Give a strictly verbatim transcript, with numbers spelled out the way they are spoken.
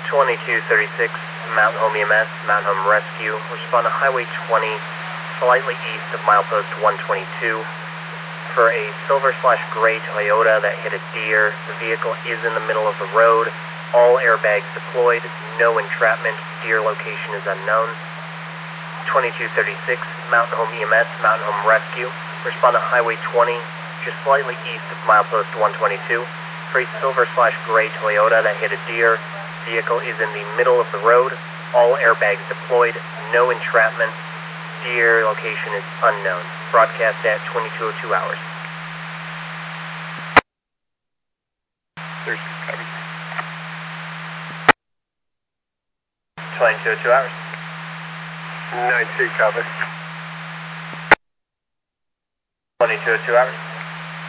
twenty-two thirty-six, Mountain Home E M S, Mountain Home Rescue. Respond to Highway twenty, slightly east of milepost one twenty-two. For a silver slash gray Toyota that hit a deer. The vehicle is in the middle of the road. All airbags deployed. No entrapment. Deer location is unknown. twenty-two thirty-six, Mountain Home E M S, Mountain Home Rescue. Respond to Highway twenty, just slightly east of milepost one twenty-two. For a silver slash gray Toyota that hit a deer. Vehicle is in the middle of the road. All airbags deployed. No entrapment. Deer location is unknown. Broadcast at twenty-two oh two hours. thirty-six, copy. twenty-two oh two hours. nine two, copy. twenty-two oh two hours.